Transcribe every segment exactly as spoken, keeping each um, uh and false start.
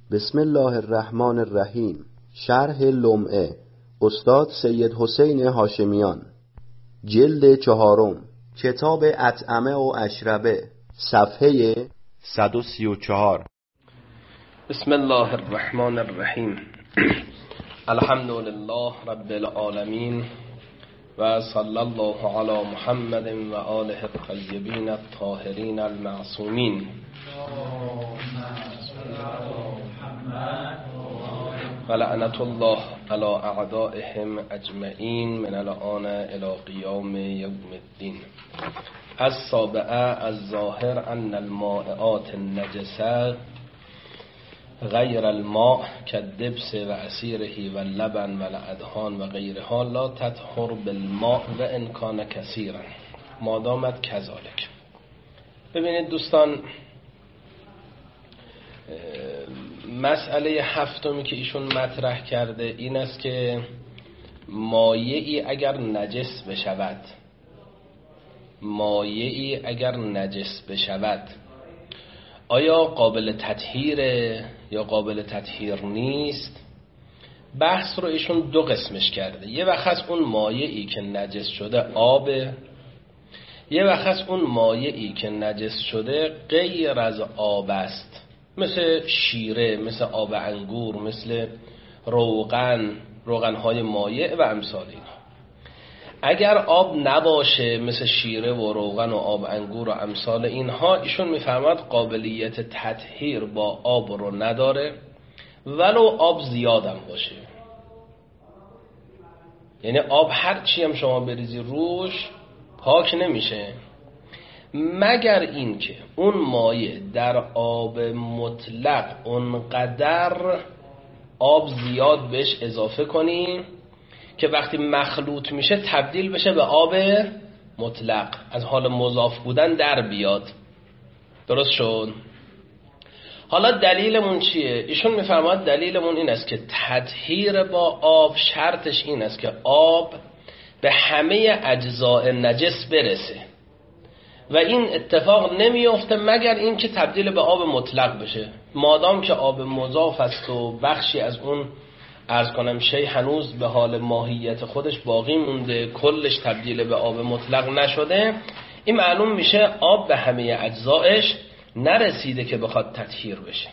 بسم الله الرحمن الرحیم. شرح لمعه استاد سید حسین هاشمیان، جلد چهارم، کتاب اطعمه و اشربه، صفحه صد و سی و چهار. بسم الله الرحمن الرحیم. الحمد لله رب العالمین و صلی الله علی محمد و آله الطیبین الطاهرین المعصومین. و لعنت الله علی اعدائهم اجمعین من الآن الی قیام یوم الدین. السابعه الظاهر ان المائعات النجسه غیر الماء کالدبس و عصیره و لبن و الادهان و غیرها لا تطهر بالماء و ان کان کثیرا ما دامت کذالک. ببینید دوستان، مسئله هفتمی که ایشون مطرح کرده این است که مایعی اگر نجس بشود مایعی اگر نجس بشود آیا قابل تطهیره یا قابل تطهیر نیست؟ بحث رو ایشون دو قسمش کرده. یه وقت هست اون مایعی که نجس شده آبه، یه وقت هست اون مایعی که نجس شده غیر از آب است، مثل شیره، مثل آب انگور، مثل روغن، روغنهای مایع و امثال اینا. اگر آب نباشه مثل شیره و روغن و آب انگور و امثال اینها، ایشون میفرماد قابلیت تطهیر با آب رو نداره ولو آب زیادم باشه. یعنی آب هر چی هم شما بریزی روش پاک نمیشه، مگر این که اون مایع در آب مطلق اونقدر آب زیاد بهش اضافه کنی که وقتی مخلوط میشه تبدیل بشه به آب مطلق، از حال مضاف بودن در بیاد. درست شد؟ حالا دلیلمون چیه؟ ایشون میفرماد دلیلمون این است که تطهیر با آب شرطش این است که آب به همه اجزاء نجس برسه و این اتفاق نمیفته مگر این که تبدیل به آب مطلق بشه. مادام که آب مضاف است و بخشی از اون عرض کنم شی هنوز به حال ماهیت خودش باقی مونده، کلش تبدیل به آب مطلق نشده، این معلوم میشه آب به همه اجزایش نرسیده که بخواد تطهیر بشه.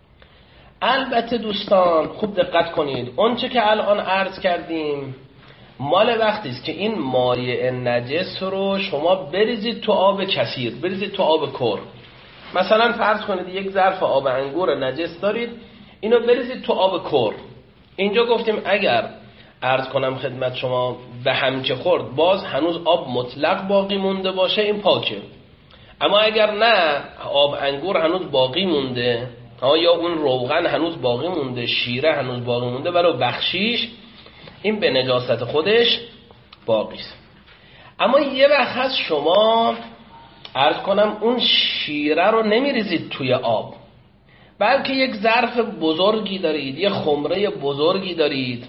البته دوستان خوب دقت کنید، اون چه که الان عرض کردیم مال وقتی است که این مایع نجس رو شما بریزید تو آب کثیر، بریزید تو آب کر. مثلا فرض کنید یک ظرف آب انگور نجس دارید، اینو بریزید تو آب کر. اینجا گفتیم اگر عرض کنم خدمت شما به هم که خورد باز هنوز آب مطلق باقی مونده باشه این پاکه، اما اگر نه آب انگور هنوز باقی مونده یا اون روغن هنوز باقی مونده، شیره هنوز باقی مونده ولو بخشیش، این به نجاست خودش باقی است. اما یه وقت هست شما عرض کنم اون شیره رو نمیریزید توی آب، بلکه یک ظرف بزرگی دارید، یک خمره بزرگی دارید،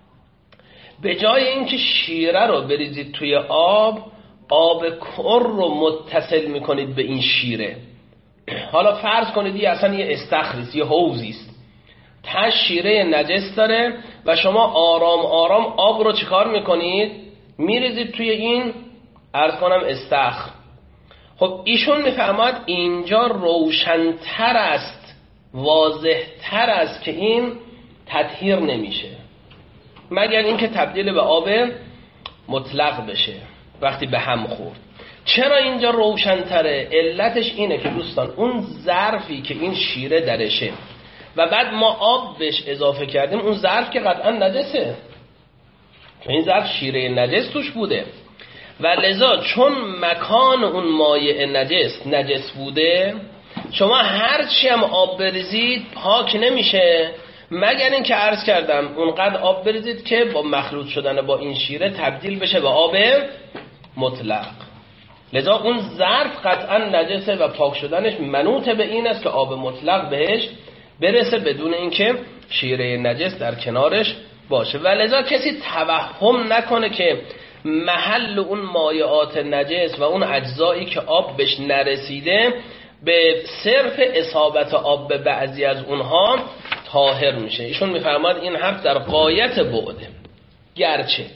به جای اینکه شیره رو بریزید توی آب، آب کر رو متصل میکنید به این شیره. حالا فرض کنید یه اصلا یه استخریست، یه حوضی است، ته شیره نجس داره و شما آرام آرام آب رو چیکار میکنید؟ میریزید توی این عرض کنم استخر. خب ایشون میفرماد اینجا روشن‌تر است، واضح‌تر است که این تطهیر نمیشه مگر اینکه تبدیل به آب مطلق بشه وقتی به هم خورد. چرا اینجا روشن‌تره؟ علتش اینه که دوستان اون ظرفی که این شیره درشه و بعد ما آب بهش اضافه کردیم، اون ظرف که قطعا نجسه، چون این ظرف شیره نجس توش بوده و لذا چون مکان اون مایع نجس نجس بوده، شما هر چی هم آب بریزید پاک نمیشه مگر این که عرض کردم اونقدر آب بریزید که با مخلوط شدن با این شیره تبدیل بشه به آب مطلق. لذا اون ظرف قطعا نجسه و پاک شدنش منوط به این است که آب مطلق بهش برسه بدون اینکه شیره نجس در کنارش باشه. و لذا کسی توهم نکنه که محل اون مایعات نجس و اون اجزایی که آب بهش نرسیده به صرف اصابت آب به بعضی از اونها طاهر میشه. ایشون میفرماد این حرف در غایت بعده، گرچه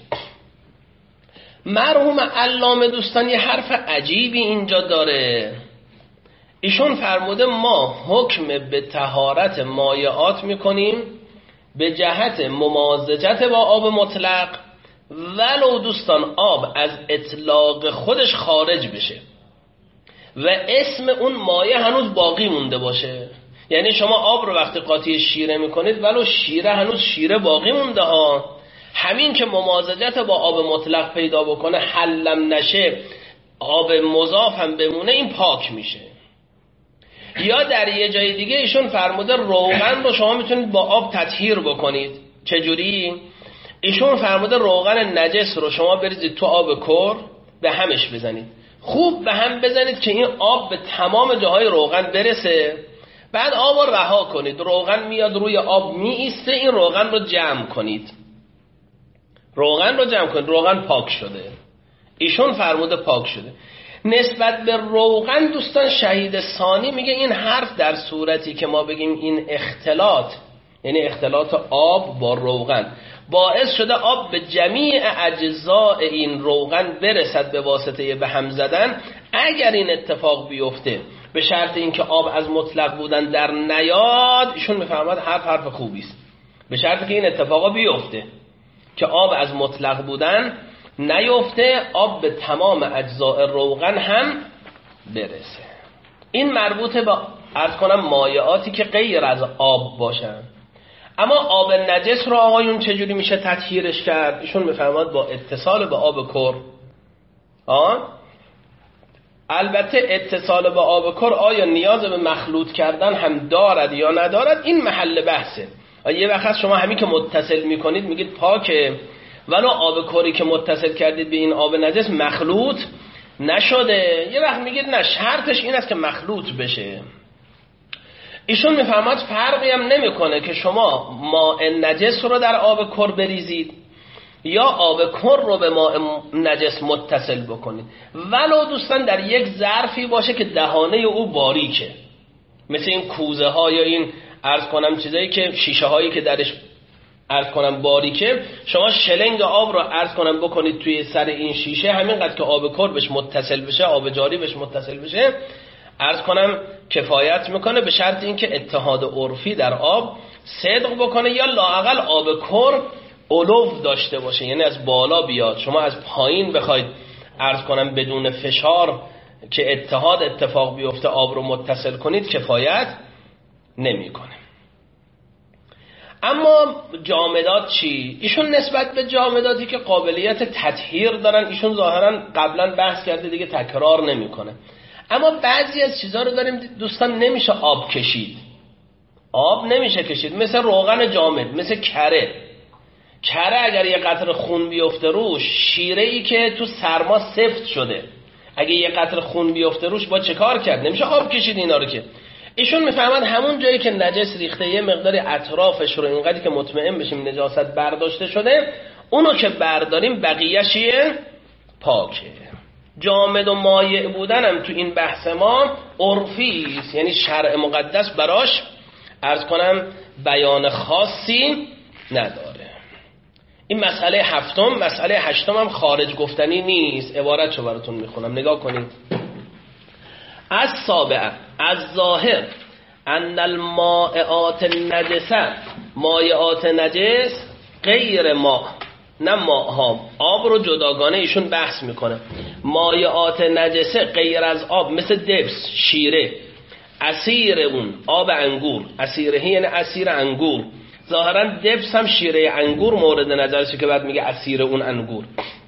مرحوم علامه دوستان یه حرف عجیبی اینجا داره. ایشون فرموده ما حکم به طهارت مایعات میکنیم به جهت ممازجت با آب مطلق، ولو دوستان آب از اطلاق خودش خارج بشه و اسم اون مایع هنوز باقی مونده باشه. یعنی شما آب رو وقتی قاطی شیره میکنید ولو شیره هنوز شیره باقی مونده ها، همین که ممازجت با آب مطلق پیدا بکنه، حلم نشه، آب مضاف هم بمونه، این پاک میشه. یا در یه جای دیگه ایشون فرموده روغن رو شما میتونید با آب تطهیر بکنید. چجوری؟ ایشون فرموده روغن نجس رو شما بریزید تو آب کر، به همش بزنید، خوب به هم بزنید که این آب به تمام جاهای روغن برسه، بعد آب رو رها کنید، روغن میاد روی آب می ایسته، این روغن رو جمع کنید، روغن رو جمع کنید، روغن پاک شده. ایشون فرموده پاک شده. نسبت به روغن دوستان شهید ثانی میگه این حرف در صورتی که ما بگیم این اختلاط، یعنی اختلاط آب با روغن باعث شده آب به جمیع اجزاء این روغن برسد به واسطه به هم زدن، اگر این اتفاق بیفته به شرط اینکه آب از مطلق بودن در نیاد، ایشون میفرماد حرف حرف خوبی است. به شرطی که این اتفاقا بیفته که آب از مطلق بودن نیفته، آب به تمام اجزاء روغن هم برسه. این مربوطه با عرض کنم مایعاتی که غیر از آب باشن. اما آب نجس رو آقایون چجوری میشه تطهیرش کرد؟ ایشون میفرماد با اتصال به آب کر. آن البته اتصال به آب کر آیا نیاز به مخلوط کردن هم دارد یا ندارد، این محل بحثه. یه وقت شما همین که متصل میکنید میگید پاکه، ولو آب کری که متصل کردید به این آب نجس مخلوط نشده. یه وقت میگید نه، شرطش این است که مخلوط بشه. ایشون میفرماد فرقی هم نمیکنه که شما ماء نجس رو در آب کر بریزید یا آب کر رو به ماء نجس متصل بکنید، ولو دوستان در یک ظرفی باشه که دهانه او باریکه، مثل این کوزه ها یا این عرض کنم چیزایی که شیشه هایی که درش عرض کنم باریکه، شما شلنگ آب رو عرض کنم بکنید توی سر این شیشه، همینقدر که آب کر بهش متصل بشه، آب جاری بهش متصل بشه، عرض کنم کفایت میکنه، به شرط اینکه اتحاد عرفی در آب صدق بکنه یا لااقل آب کر علو داشته باشه، یعنی از بالا بیاد. شما از پایین بخواید عرض کنم بدون فشار که اتحاد اتفاق بیفته آب رو متصل کنید، کفایت نمیکنه. اما جامدات چی؟ ایشون نسبت به جامداتی که قابلیت تطهیر دارن، ایشون ظاهرا قبلا بحث کرده دیگه تکرار نمیکنه. اما بعضی از چیزها رو داریم دوستان نمیشه آب کشید، آب نمیشه کشید، مثل روغن جامد، مثل کره. کره اگر یه قطره خون بیفته روش، شیره ای که تو سرما سفت شده، اگه یه قطره خون بیفته روش با چه کار کرد؟ نمیشه آب کشید اینا رو که. ایشون میفهمد همون جایی که نجس ریخته یه مقداری اطرافش رو اینقدری که مطمئن بشیم نجاست برداشته شده، اونو که برداریم بقیه‌شیه پاکه. جامد و مایع بودن هم تو این بحث ما عرفی است، یعنی شرع مقدس براش عرض کنم بیان خاصی نداره. این مسئله هفتم. مسئله هشتم هم خارج گفتنی نیست، عبارتشو براتون میخونم نگاه کنید. از سابعه از ظاهر ان المائعات النجسه، مایعات نجس غیر ماء، نه ماء ها، آب رو جداگانه ایشون بحث میکنه. مایعات نجسه غیر از آب مثل دبس، شیره، عصیر اون آب انگور، عصیره یعنی عصیر انگور، ظاهرا دبس هم شیره انگور مورد نظرشه که بعد میگه عصیر اون انگور،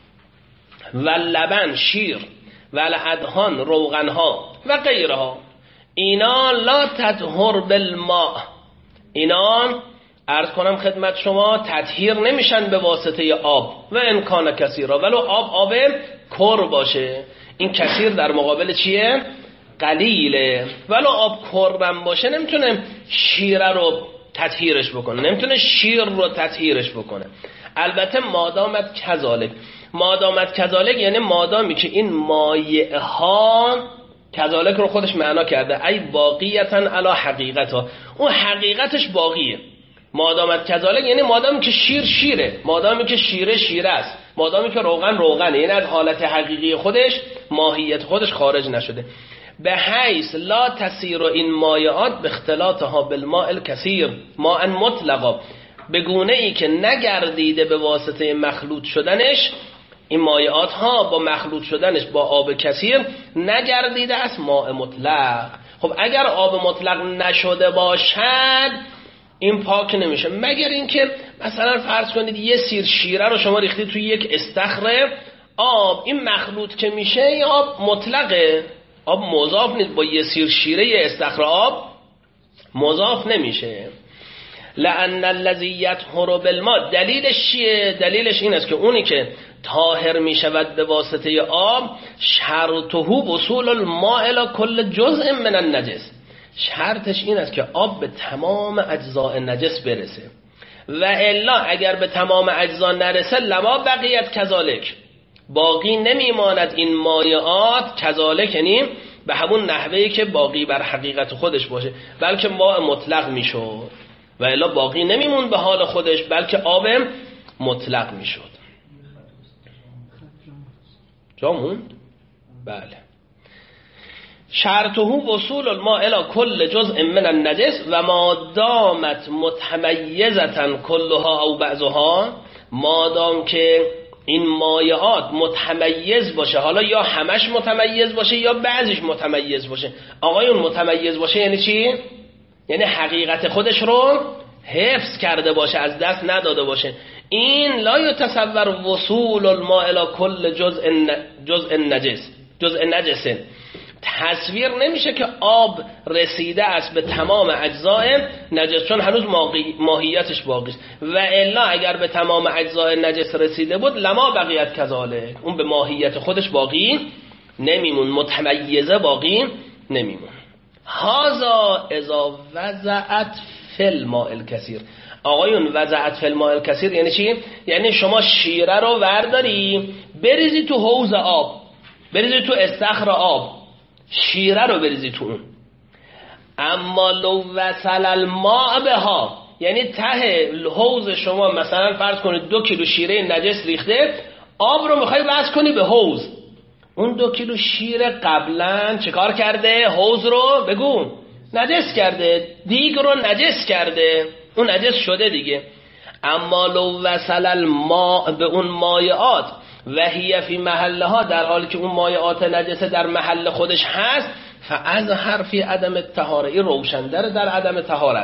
و لبن شیر، و الادهان روغنها و غیرها، اینا لا تطهر بالماء، اینا عرض کنم خدمت شما تطهیر نمیشن به واسطه آب، و امکان کثیرا، ولو آب آب کر باشه. این کثیر در مقابل چیه؟ قلیله. ولو آب کرم باشه نمیتونه شیره رو تطهیرش بکنه، نمیتونه شیر رو تطهیرش بکنه. البته مادامت کذالک، مادامت کذالک یعنی مادامی که این مایع ها، کذالک رو خودش معنا کرده، ای باقیتن علی حقیقتها، اون حقیقتش باقیه، مادامت کذالک یعنی مادامی که شیر شیره، مادامی که شیره شیره است، مادامی که روغن روغنه، یعنی از حالت حقیقی خودش، ماهیت خودش خارج نشده. به حیث لا تسیر این مایعات به اختلاطها بالماء الکثیر ماء مطلقا، به گونه ای که نگردیده به واسطه مخلوط شدنش این مایعات ها با مخلوط شدنش با آب کثیر نگردیده است ماء مطلق. خب اگر آب مطلق نشده باشد این پاک نمیشه، مگر اینکه مثلا فرض کنید یه سیر شیره رو شما ریختید توی یک استخر آب، این مخلوط که میشه این آب مطلقه، آب مضاف نیست، با یه سیر شیره یه استخر آب مضاف نمیشه. لأن الذی یطهر بالماء، دلیلش چیه؟ دلیلش این است که اونی که طاهر میشود به واسطه آب شرطه وصول الماء الی کل جزء من النجس، شرطش این است که آب به تمام اجزاء نجس برسه، و الا اگر به تمام اجزا نرسه لما بقیت کذالک، باقی نمیماند این مایعات کذالک، یعنی به همون نحوهی که باقی بر حقیقت خودش باشه، بلکه ماء مطلق میشد، و الا باقی نمیمون به حال خودش بلکه آب مطلق میشد. جامون؟ بله. شرطه وصول الماء الى کل جزء من النجس و ما دامت متمیزتا کلها او بعضها، مادام که این مایعات متمیز باشه، حالا یا همش متمیز باشه یا بعضیش متمیز باشه. آقایون متمیز باشه یعنی چی؟ یعنی حقیقت خودش رو حفظ کرده باشه، از دست نداده باشه. این لا یتصور وصول الماء الى کل جزء جزء نجس جزء نجس، تصویر نمیشه که آب رسیده است به تمام اجزای نجس، چون هنوز ماهیتش باقی است، و الا اگر به تمام اجزای نجس رسیده بود لما بقیت کذالک، اون به ماهیت خودش باقی نمیمون، متمیزه باقی نمیمون. هذا اذا وضعت فی الماء الکثیر. آقایون وضعت فی الماء الکثیر یعنی چی؟ یعنی شما شیره رو ورداری بریزی تو حوض آب، بریزی تو استخر آب، شیره رو بریزی تو اون. اما لو وصل الماء بها، یعنی ته حوض شما مثلا فرض کنید دو کیلو شیره نجس ریخته، آب رو میخوای وصل کنی به حوض، اون دو کیلو شیر قبلا چیکار کرده؟ حوض رو بگو نجس کرده، دیگ رو نجس کرده، اون نجس شده دیگه. اما لو وصل الماء به اون مایعات و هی فی محلها، در حالی که اون مایعات نجسه در محل خودش هست، فاز حرفی عدم الطهاره، این روشندر در عدم طهارت.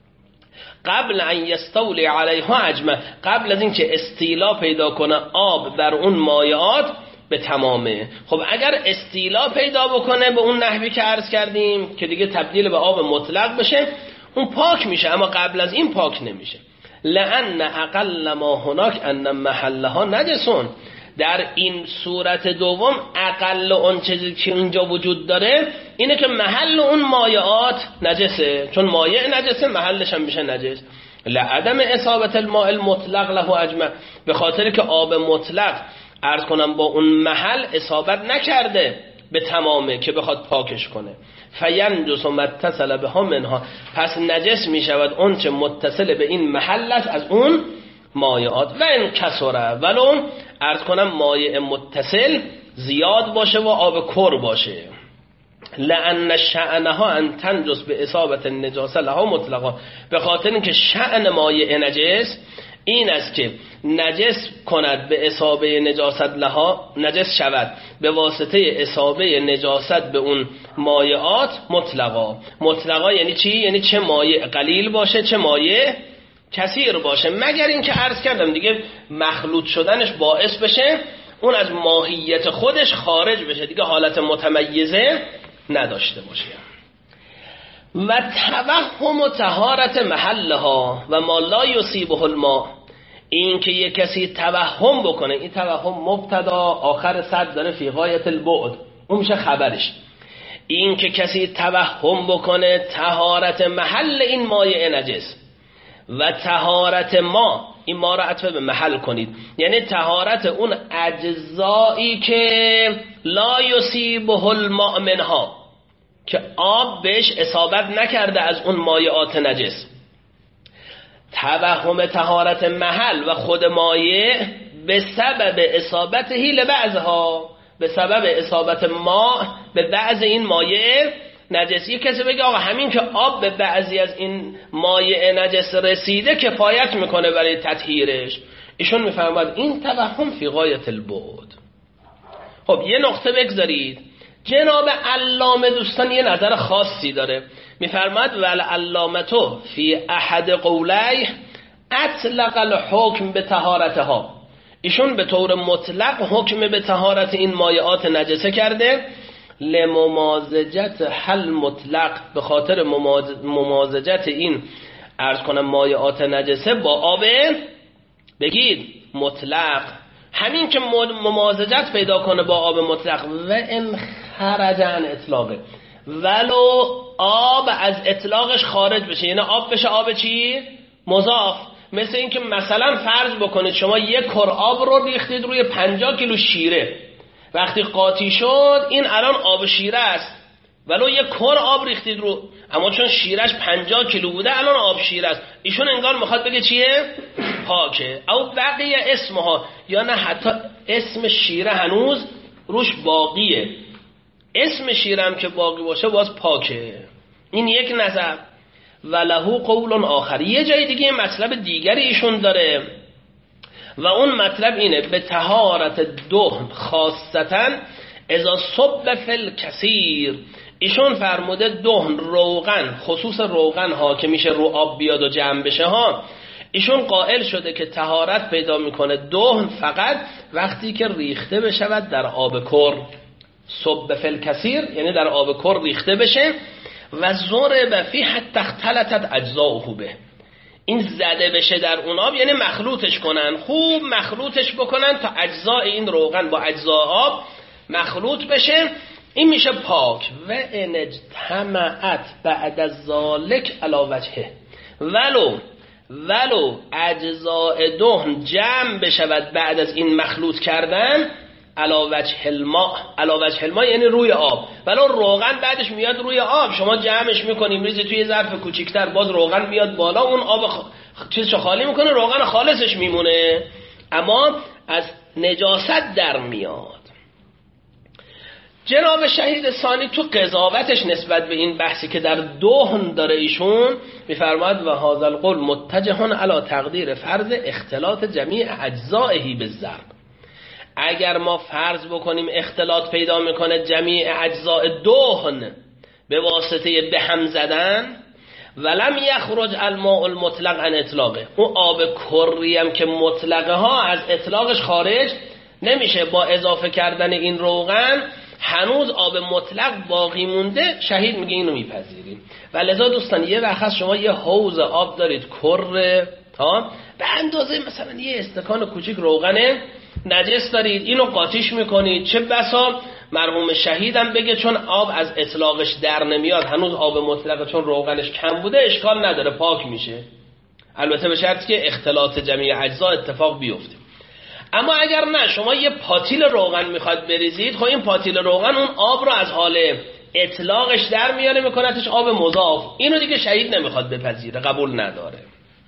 قبل ان یستولی علیها اجمع، قبل از اینکه استیلا پیدا کنه آب بر اون مایعات به تمامه. خب اگر استیلا پیدا بکنه به اون نحوی که عرض کردیم که دیگه تبدیل به آب مطلق بشه، اون پاک میشه، اما قبل از این پاک نمیشه. لأن اقل ما هناک ان محلها نجسون، در این صورت دوم اقل اون چیزی که اینجا وجود داره اینه که محل اون مایعات نجسه، چون مایع نجسه محلش هم میشه نجس. لعدم اصابت الماء المطلق له اجمع، به خاطر که آب مطلق عرض کنم با اون محل اصابت نکرده به تمامه که بخواد پاکش کنه. فینجس و متصل به ها منها، پس نجس می شود اون چه متصل به این محل است از اون مایعات. و این کسره، ولو عرض کنم مایع متصل زیاد باشه و آب کر باشه. لأن شأنها ان تنجس به اصابت النجاسه لها مطلقا، به خاطر اینکه شأن مایع نجس این است که نجس کند به اصابه نجاست لها، نجس شود به واسطه اصابه نجاست به اون مایعات مطلقا. مطلقا یعنی چی؟ یعنی چه مایع قلیل باشه چه مایع کثیر باشه، مگر اینکه عرض کردم دیگه مخلوط شدنش باعث بشه اون از ماهیت خودش خارج بشه، دیگه حالت متمیزه نداشته باشه. و توهم طهارت محلها و ما لا یصیبه الماء، این که یک کسی توهم بکنه، این توهم مبتدا آخر صد داره فی غایت البعد، اون میشه خبرش. این که کسی توهم بکنه طهارت محل این مایع نجس و طهارت ما، این ما را عطف به محل کنید، یعنی طهارت اون اجزایی که لا یصیبه الماء منها، که آب بهش اصابت نکرده از اون مایعات نجس. توهم طهارت محل و خود مایع به سبب اصابتهی لبعضها، به سبب اصابت ما به بعض این مایع نجسی. کسی بگه آقا همین که آب به بعضی از این مایع نجس رسیده کفایت میکنه برای تطهیرش، ایشون میفرماید این توهم فی غایت البعد. خب یه نقطه بگذارید، جناب علامه دوستان یه نظر خاصی داره، میفرماید ول علامتو فی احد قولیه اطلق الحکم به طهارتها. ایشون به طور مطلق حکم به طهارت این مایعات نجسه کرده، لممازجت حل مطلق، به خاطر ممازجت این عرض کنم مایعات نجسه با آب بگید مطلق. همین که ممازجت پیدا کنه با آب مطلق و ان خرج عن اطلاقه، ولو آب از اطلاقش خارج بشه، یعنی آب بشه آب چی؟ مضاف. مثل این که مثلا فرض بکنید شما یک کر آب رو ریختید روی پنجاه کیلو شیره، وقتی قاطی شد این الان آب شیره است، ولو یک کر آب ریختید رو، اما چون شیرش پنجاه کیلو بوده الان آب شیره است. ایشون انگار میخواد بگه چیه؟ پاکه. او بقیه اسمها، یا نه حتی اسم شیره هنوز روش باقیه، اسم شیره هم که باقی باشه باز پاکه. این یک نظر. ولهو قول آخر، یه جای دیگه مطلب دیگری ایشون داره و اون مطلب اینه به طهارت دهن خاصتا اذا صب فی الکثیر. ایشون فرموده دهن روغن، خصوص روغن ها که میشه رو آب بیاد و جمع بشه ها، ایشون قائل شده که طهارت پیدا میکنه دهن فقط وقتی که ریخته بشود در آب کر. صب فی الکثیر یعنی در آب کر ریخته بشه و ضرب فی حتی اختلطت اجزاؤه به، این زده بشه در اون آب یعنی مخلوطش کنن، خوب مخلوطش بکنن تا اجزاء این روغن با اجزاء آب مخلوط بشه، این میشه پاک. و ان اجتمعت بعد از ذالک علی وجهه، ولو ولو اجزاء دهن جمع بشود بعد از این مخلوط کردن علی وجه الماء، علی وجه الماء یعنی روی آب، ولو روغن بعدش میاد روی آب، شما جمعش میکنیم ریزی توی ظرف کوچیک‌تر، باز روغن میاد بالا، اون آب خ... چیزشو خالی میکنه، روغن خالصش میمونه اما از نجاست در میاد. جناب شهید ثانی تو قضاوتش نسبت به این بحثی که در دهن داره ایشون میفرماد و هذا القول متجه علی تقدیر فرض اختلاط جمیع اجزائه بالضرب. اگر ما فرض بکنیم اختلاط پیدا میکنه جمیع اجزاء دهن به واسطه به هم زدن، ولم یخرج الماء المطلق عن اطلاقه، اون آب کری هم که مطلقه ها از اطلاقش خارج نمیشه، با اضافه کردن این روغن هنوز آب مطلق باقی مونده، شهید میگه اینو میپذیریم. و لذا دوستان یه وقت شما یه حوض آب دارید کر ها، به اندازه مثلا یه استکان کوچیک روغن نجس دارید، اینو قاطیش میکنید، چه بسا مرحوم شهیدم بگه چون آب از اطلاقش در نمیاد هنوز آب مطلقه، چون روغنش کم بوده اشکال نداره پاک میشه، البته به شرطی که اختلاط جمیع اجزا اتفاق بیفته. اما اگر نه شما یه پاتیل روغن میخواد بریزید، خب این پاتیل روغن اون آب رو از حال اطلاقش در میاره میکنتش آب مضاف، اینو دیگه شهید نمیخواد بپذیره، قبول نداره.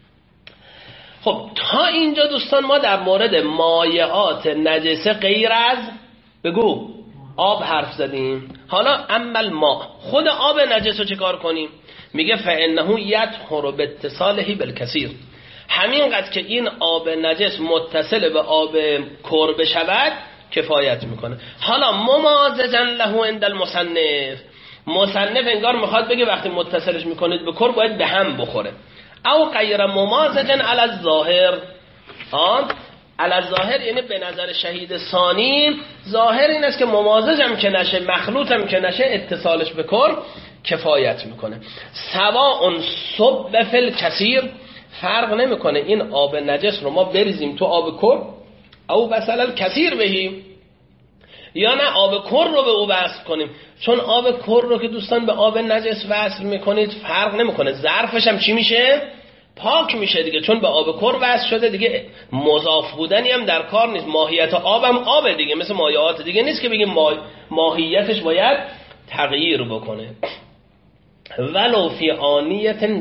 خب تا اینجا دوستان ما در مورد مایعات نجسه غیر از بگو آب حرف زدیم. حالا اما ما خود آب نجس رو چه کار کنیم؟ میگه فانه یطهر باتصاله بالکثیر، همینقدر که این آب نجس متصل به آب کر بشود کفایت میکنه. حالا ممازجا له عند المصنف، مصنف انگار میخواد بگه وقتی متصلش میکنید به کر باید به هم بخوره، او غیر ممازجا علی الظاهر. آن علی الظاهر یعنی به نظر شهید ثانی ظاهر این است که ممازجم که نشه مخلوطم که نشه اتصالش به کر کفایت میکنه. سواء صب فی الکثیر، فرق نمیکنه این آب نجس رو ما بریزیم تو آب کر او مثلا کثیر بهیم یا نه آب کر رو به او وصل کنیم، چون آب کر رو که دوستان به آب نجس وصل میکنید فرق نمیکنه، ظرفش هم چی میشه؟ پاک میشه دیگه، چون به آب کر وصل شده دیگه مضاف بودنی هم در کار نیست، ماهیت آبم آب دیگه، مثل مایعات دیگه نیست که بگیم ماهیتش باید تغییر بکنه. ولو فی آنیت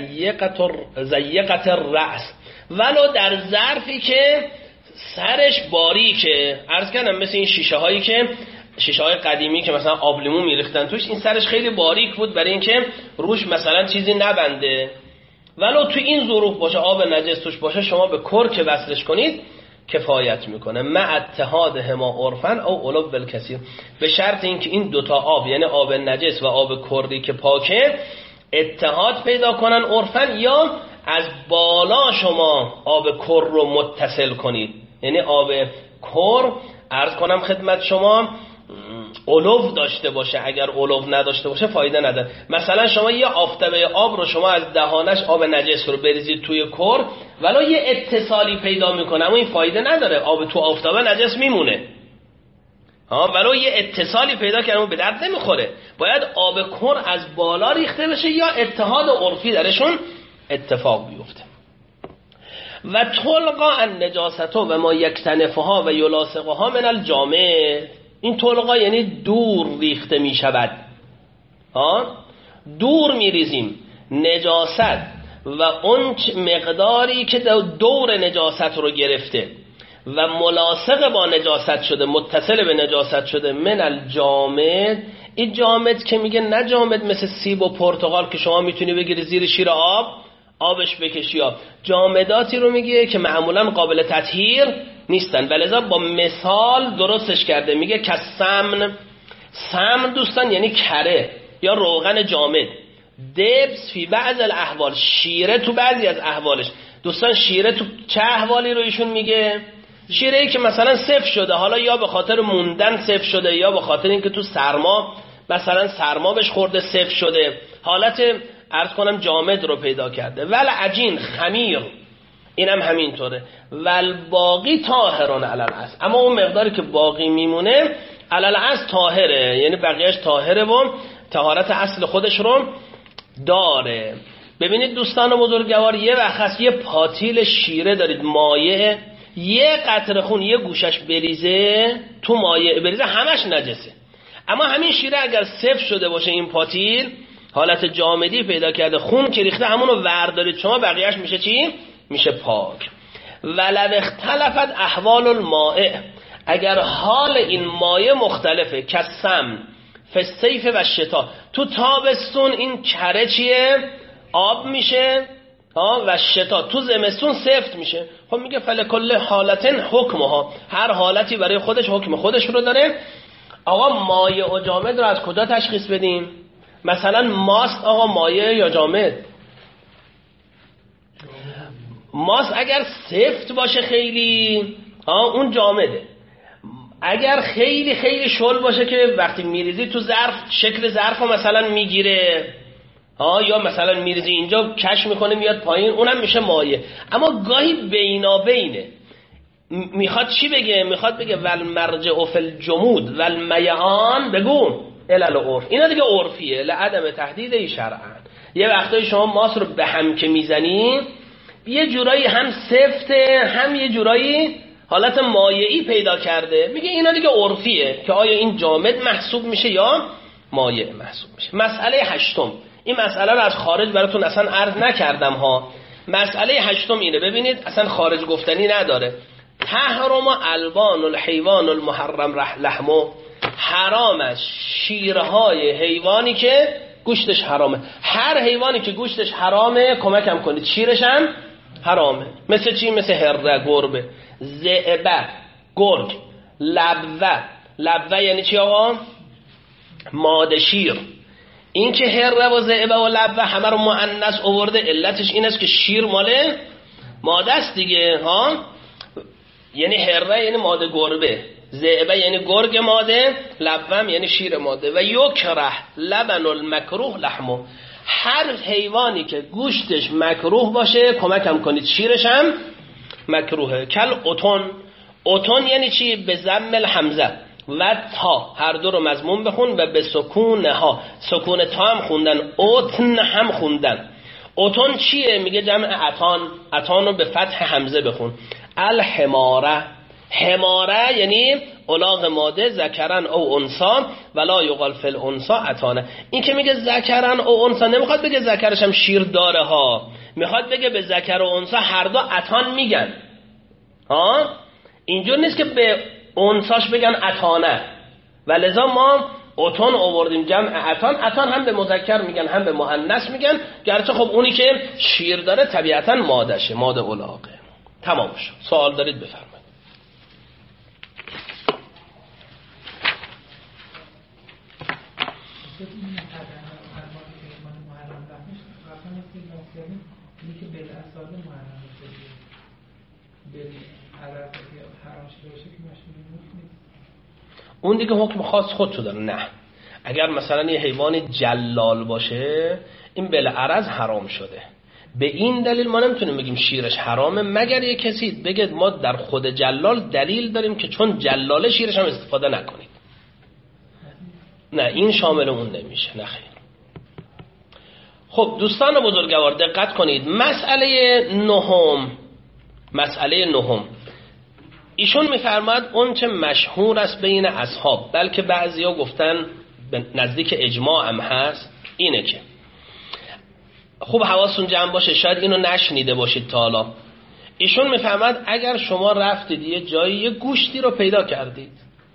زیقت الرأس، ولو در ظرفی که سرش باریکه. عرض کردم مثل این شیشه هایی که شیشه های قدیمی که مثلا آب لیمو میریختن توش، این سرش خیلی باریک بود برای اینکه روش مثلا چیزی نبنده. ولو تو این ظروف باشه، آب نجس توش باشه، شما به کرک وصلش کنید کفایت میکنه. مع اتحادهما عرفا او علو بالکثیر، به شرط اینکه این دوتا آب یعنی آب نجس و آب کردی که پاکه اتحاد پیدا کنن عرفا، یا از بالا شما آب کر رو متصل کنید. یعنی آب کر عرض کنم خدمت شما علو داشته باشه، اگر علو نداشته باشه فایده نداره. مثلا شما یه آفتابه آب رو شما از دهانش آب نجس رو بریزید توی کر، ولو یه اتصالی پیدا میکنه اما این فایده نداره، آب تو آفتابه نجس میمونه. ها ولو یه اتصالی پیدا کنه اون به درد نمیخوره. باید آب کر از بالا ریخته بشه یا اتحاد عرفی درشون اتفاق بیفته. و طلقا النجاسته و ما یکتنفها و یلاصقها من الجامد، این طلقا یعنی دور ریخته می شود. ها دور می ریزیم نجاست و اون مقداری که دور نجاست رو گرفته و ملاصق با نجاست شده، متصل به نجاست شده، من الجامد. این جامد که میگه نه جامد مثل سیب و پرتقال که شما میتونی بگیری زیر شیر آب آبش بکشی، آب جامداتی رو میگه که معمولا قابل تطهیر نیستن، ولذا با مثال درستش کرده. میگه که سمن، سمن دوستان یعنی کره یا روغن جامد. دبس فی بعض الاحوال، شیره تو بعضی از احوالش. دوستان شیره تو چه احوالی رو ایشون میگه؟ شیره ای که مثلا سفت شده، حالا یا به خاطر موندن سفت شده یا به خاطر اینکه تو سرما مثلا سرما بهش خورده سفت شده، حالت عرض کنم جامد رو پیدا کرده. ول عجین خمیر، اینم هم همینطوره. ول باقی طاهرون علی الاصل، اما اون مقداری که باقی میمونه علی الاصل طاهره، یعنی بقیهش طاهره و طهارت اصل خودش رو داره. ببینید دوستان بزرگوار، یه وقت هست یه پاتیل شیره دارید مایع، یه قطره خون یه گوشش بریزه تو مایع بریزه همش نجسه. اما همین شیره اگر سفت شده باشه، این پاتیل حالت جامدی پیدا کرده، خون که ریخته همونو وردارید شما، بقیهش میشه چی؟ میشه پاک. ولو اختلفت احوال المائع، اگر حال این مایع مختلفه، کسم فالصیف و شتا، تو تابستون این کره چیه؟ آب میشه، و شتا تو زمستون سفت میشه. خب میگه فلکل حالتن حکمها، هر حالتی برای خودش حکم خودش رو داره. آقا مایع و جامد رو از کجا تشخیص بدیم؟ مثلا ماست آقا مایع یا جامد؟ ماست اگر سفت باشه خیلی ها اون جامده، اگر خیلی خیلی شل باشه که وقتی میریزی تو ظرف شکل ظرف رو مثلا میگیره ها، یا مثلا میریزی اینجا کش میکنه میاد پایین، اونم میشه مایع. اما گاهی بینابینه، میخواد چی بگه؟ میخواد بگه ول مرجع فی الجمود ول میعان بگو علل عرف، اینا دیگه عرفیه لعدم تحدید شرعا. یه وقتایی شما ماس رو به هم که میزنی یه جورایی هم سفته هم یه جورایی حالت مایعی پیدا کرده، میگه اینا دیگه عرفیه که آیا این جامد محسوب میشه یا مایع محسوب میشه. مسئله هشتم، این مسئله رو از خارج براتون اصلا عرض نکردم ها. مسئله هشتم اینه، ببینید اصلا خارج گفتنی نداره. تحرم البان الحیوان المحرم لحمه، حرام است شیرهای حیوانی که گوشتش حرامه. هر حیوانی که گوشتش حرامه کمکم کنید شیرش هم حرامه. مثل چی؟ مثل هره، گربه، ذئبه، گرگ، لبوه. لبوه یعنی چی آقا؟ ماده شیر. این که هره و ذئبه و لبوه همه رو مؤنث آورده، علتش این است که شیر ماله ماده است دیگه ها. یعنی هره یعنی ماده گربه، ذئبه یعنی گرگ ماده، لبوه یعنی شیر ماده. و یکره لبن المکروه لحمه، هر حیوانی که گوشتش مکروه باشه کمکم کنید شیرش هم مکروهه. کل اتون، اتون یعنی چی؟ به ضم الحمزه و تا، هر دو رو مضموم بخون و به سکون ها، سکون تا هم خوندن، اتن هم خوندن. اتون چیه؟ میگه جمع اتان، اتان رو به فتح حمزه بخون. الحماره، حماره یعنی الاغ ماده ذکرن او انثا ولا یقال فی الانثا اتانه. این که میگه ذکرن او انثا نمیخواد بگه ذکرش هم شیر داره ها، میخواد بگه به ذکر و انثا هر دو اتان میگن ها. اینجور نیست که به انثاش بگن اتانه، ولذا ما اتون آوردیم جمع اتان. اتان هم به مذکر میگن هم به مؤنث میگن، گرچه خب اونی که شیر داره طبیعتا مادشه، ماده الاغه. تمام شد. سوال دارید بفرمایید. اون دیگه حکم خاص خودشو داره. نه، اگر مثلا یه حیوان جلال باشه این بالعرض حرام شده. به این دلیل ما نمیتونیم بگیم شیرش حرامه مگر یه کسی بگه ما در خود جلال دلیل داریم که چون جلاله شیرش هم استفاده نکنید. نه، این شامل اون نمیشه. نه خیر. خب دوستان بزرگوار دقت کنید. مسئله نهم، مسئله نهم ایشون میفرماد اون چه مشهور است بین اصحاب، بلکه بعضیا گفتن نزدیک اجماع هم هست، اینه که خوب حواستون جمع باشه، شاید اینو نشنیده باشید تا حالا. ایشون میفرماد اگر شما رفتید یه جایی یه گوشتی رو پیدا کردید،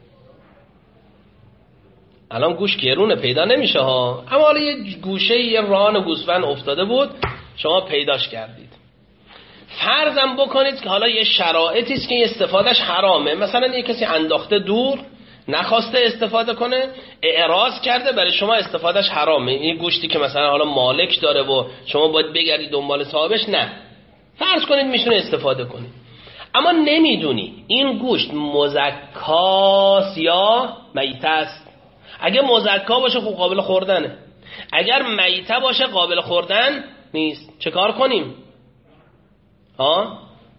الان گوشت گرونه پیدا نمیشه ها، اما حالا یه گوشه یه ران گوسفند افتاده بود شما پیداش کردید، فرضم بکنید که حالا یه شرایطی است که استفادهش حرامه، مثلا یه کسی انداخته دور نخواسته استفاده کنه، اعراض کرده، برای شما استفادهش حرامه. این گوشتی که مثلا حالا مالک داره و شما باید بگردید دنبال صاحبش، نه، فرض کنید میتونه استفاده کنید، اما نمیدونی این گوشت مزکاست یا میته است. اگه مزکا باشه خوب قابل خوردنه، اگر میته باشه قابل خوردن نیست. چه کار کنیم؟ ها؟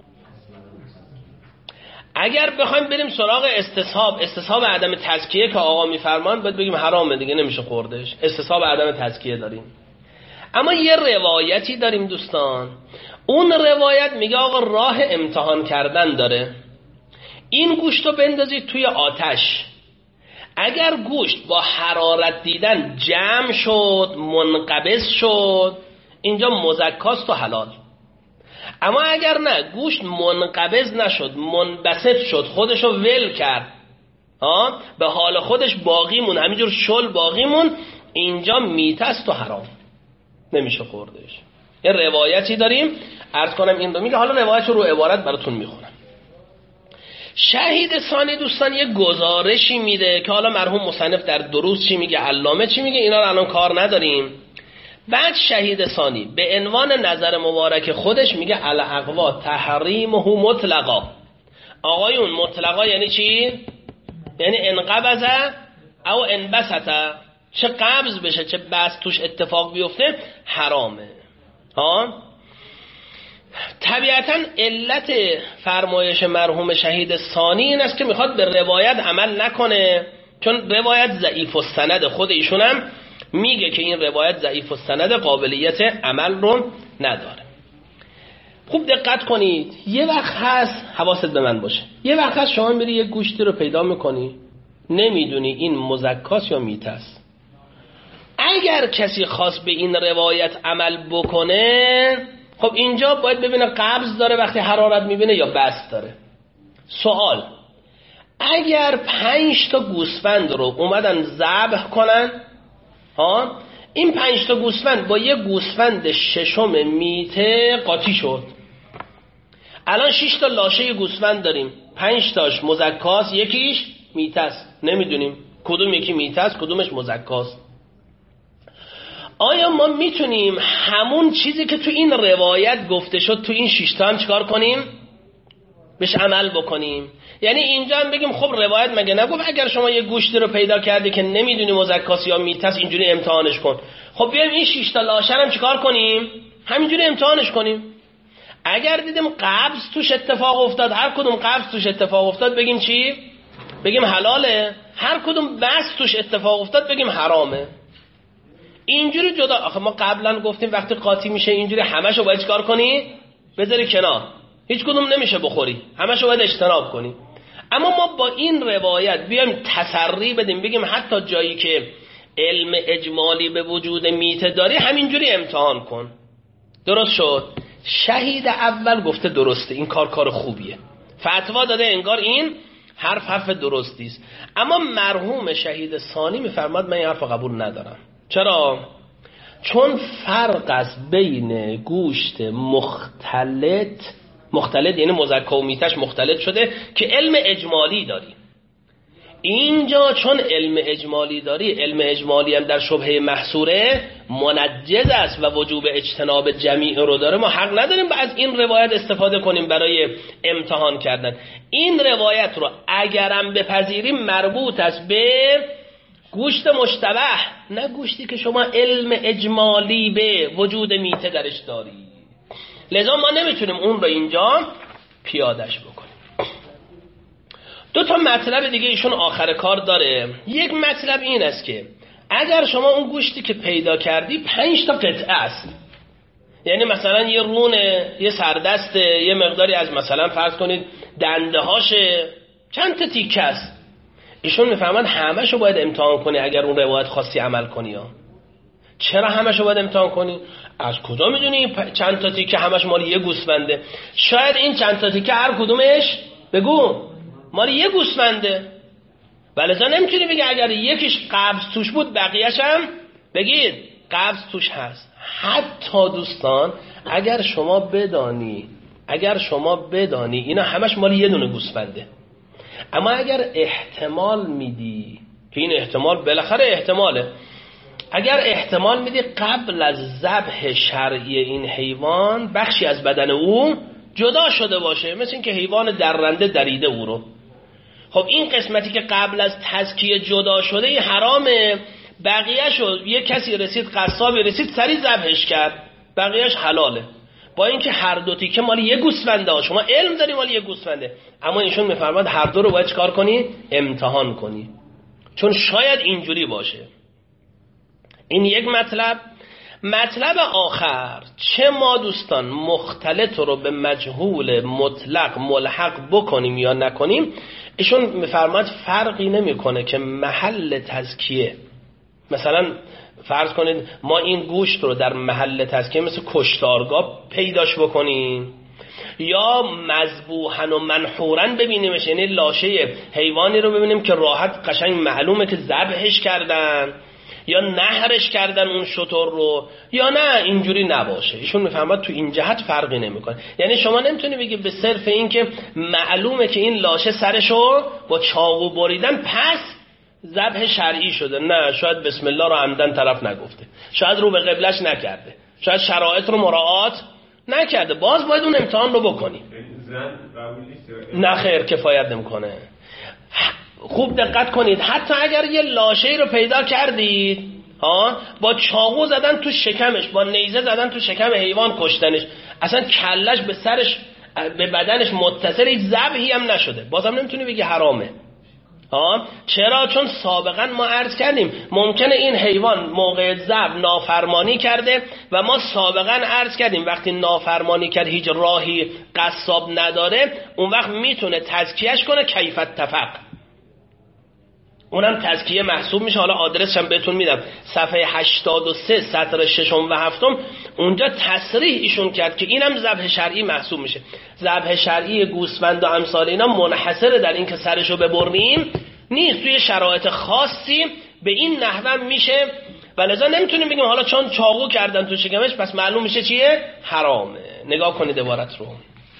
اگر بخوایم بریم سراغ استصحاب، استصحاب عدم تزکیه که آقا میفرمان، باید بگیم حرامه دیگه، نمیشه خوردش، استصحاب عدم تزکیه داریم. اما یه روایتی داریم دوستان، اون روایت میگه آقا راه امتحان کردن داره. این گوشت رو بندازید توی آتش، اگر گوشت با حرارت دیدن جمع شد، منقبض شد، اینجا مزکاست و حلال. اما اگر نه گوشت منقبض نشد، منبسط شد، خودشو ول کرد، ها، به حال خودش باقی مون، همینجور شل باقی مون، اینجا میته است و حرام، نمیشه خوردش. یه روایتی داریم، عرض کنم این رو میگه، حالا روایت رو عبارت براتون میخونم. شهید ثانی دوستان یه گزارشی میده که حالا مرحوم مصنف در دروس چی میگه، علامه چی میگه، اینا رو الان کار نداریم. بعد شهید ثانی به عنوان نظر مبارک خودش میگه الاقوا تحریمه مطلقا. آقایون مطلقا یعنی چی؟ یعنی انقبض او انبسط، چه قبض بشه چه بس توش اتفاق بیفته حرامه. ها؟ طبیعتا علت فرمایش مرحوم شهید ثانی این است که میخواد به روایت عمل نکنه، چون روایت ضعیف السند، خود ایشون هم میگه که این روایت ضعیف السند، قابلیت عمل رو نداره. خوب دقت کنید، یه وقت هست، حواست به من باشه، یه وقت هست شما میری یه گوشتی رو پیدا میکنی نمیدونی این مزکاست یا میته است. اگر کسی خواست به این روایت عمل بکنه، خب اینجا باید ببینه قبض داره وقتی حرارت میبینه یا بست داره. سوال، اگر پنج تا گوسفند رو اومدن ذبح کنن، ها، این پنج تا گوسفند با یه گوسفند ششم میته قاطی شد، الان شش تا لاشه گوسفند داریم، پنج تاش مزکاست یکیش میته است، نمیدونیم کدوم یکی میته است کدومش مزکاست. آیا ما میتونیم همون چیزی که تو این روایت گفته شد تو این شش تا هم چیکار کنیم؟ بهش عمل بکنیم؟ یعنی اینجا هم بگیم خب روایت مگه نگفت اگر شما یه گوشتی رو پیدا کردی که نمیدونی مزکاست یا میته است اینجوری امتحانش کن؟ خب بیایم این شش تا لاشه هم چیکار کنیم؟ همینجوری امتحانش کنیم. اگر دیدیم قبض توش اتفاق افتاد، هر کدوم قبض توش اتفاق افتاد بگیم چی؟ بگیم حلاله. هر کدوم بس توش اتفاق افتاد بگیم حرامه. اینجوری جدا. آخه ما قبلا گفتیم وقتی قاطی میشه اینجوری همشو باید چیکار کنی؟ بذاری کنار، هیچ کدوم نمیشه بخوری، همشو باید اجتناب کنی. اما ما با این روایت بیایم تسری بدیم بگیم حتی جایی که علم اجمالی به وجود میته داری همینجوری امتحان کن، درست شد. شهید اول گفته درسته، این کار کار خوبیه، فتوا داده انگار این حرف حرف درستی است. اما مرحوم شهید ثانی میفرماد من این حرف قبول ندارم. چرا؟ چون فرق است بین گوشت مختلط، مختلط یعنی مذکر و میتش مختلط شده که علم اجمالی داری، اینجا چون علم اجمالی داری، علم اجمالی هم در شبهه محصوره منجز است و وجوب اجتناب جمیع رو داره، ما حق نداریم از این روایت استفاده کنیم برای امتحان کردن. این روایت رو اگرم بپذیریم مربوط است به گوشت مشتبه، نه گوشتی که شما علم اجمالی به وجود میته درش داری. لذا ما نمیتونیم اون رو اینجا پیادش بکنیم. دو تا مطلب دیگه ایشون آخر کار داره. یک مطلب این است که اگر شما اون گوشتی که پیدا کردی پنج تا قطعه است، یعنی مثلا یه رونه، یه سردست، یه مقداری از مثلا فرض کنید دنده هاشه، چند تا تیکه است، ایشون میفهمن همه شو باید امتحان کنی اگر اون روایت خاصی عمل کنی ها. چرا همه شو باید امتحان کنی؟ از کجا میدونی چند تا تیکه همش مال یه گوسفنده؟ شاید این چند تا تیکه هر کدومش بگو مال یه گوسفنده، ولذا نمیتونی بگی اگر یکیش قبض توش بود بقیه‌ش هم بگید قبض توش هست. حتی دوستان اگر شما بدانی اگر شما بدانی اینا همش مال یه دونه گوسفنده، اما اگر احتمال میدی که این احتمال بالاخره احتماله، اگر احتمال میدی قبل از ذبح شرعی این حیوان بخشی از بدن او جدا شده باشه، مثل این که حیوان درنده دریده او رو، خب این قسمتی که قبل از تزکیه جدا شده این حرامه، بقیه‌شو یه کسی رسید، قصابی رسید سریع ذبحش کرد، بقیه‌اش حلاله، با اینکه هر دو تیکه مال یه گوسفنده، شما علم داری مال یه گوسفنده، اما ایشون میفرماد هر دو رو باید چیکار کنی؟ امتحان کنی، چون شاید اینجوری باشه. این یک مطلب. مطلب آخر، چه ما دوستان مختلط رو به مجهول مطلق ملحق بکنیم یا نکنیم، ایشون میفرماد فرقی نمیکنه که محل تزکیه، مثلا فرض کنید ما این گوشت رو در محل تزکیه مثل کشتارگاه پیداش بکنیم یا مذبوحن و منحورن ببینیمش، یعنی لاشه حیوانی رو ببینیم که راحت قشنگ معلومه که ذبحش کردن یا نهرش کردن اون شتر رو، یا نه اینجوری نباشه. ایشون میفهمد تو این جهت فرقی نمیکنه، یعنی شما نمیتونی بگی به صرف این که معلومه که این لاشه سرشو با چاقو بریدن پس ذبح شرعی شده، نه، شاید بسم الله رو عمدن طرف نگفته، شاید رو به قبلش نکرده، شاید شرایط رو مراعات نکرده، باز باید اون امتحان رو بکنی. نه خیر، کفایت نمیکنه. خوب دقت کنید، حتی اگر یه لاشه رو پیدا کردید ها، با چاقو زدن تو شکمش، با نیزه زدن تو شکم حیوان کشتنش، اصلا کلش به سرش به بدنش متصل، هیچ ذبحی هم نشده، بازم نمیتونی بگی حرامه ها. چرا؟ چون سابقا ما عرض کردیم ممکنه این حیوان موقع ذبح نافرمانی کرده و ما سابقا عرض کردیم وقتی نافرمانی کرد هیچ راهی قصاب نداره، اون وقت میتونه تزکیهش کنه کیف التفق، اونم تزکیه محسوب میشه. حالا آدرسش هم بهتون میدم، صفحه هشتاد و سه سطر ششم و هفتم، اونجا تصریح ایشون کرد که اینم ذبح شرعی محسوب میشه. ذبح شرعی گوسفند و امثال اینا منحصر در این که سرشو ببریم نیست، توی شرایط خاصی به این نحوه میشه، ولذا نمیتونیم بگیم حالا چون چاقو کردن تو شکمش پس معلوم میشه چیه؟ حرامه. نگاه کنید عبارت رو.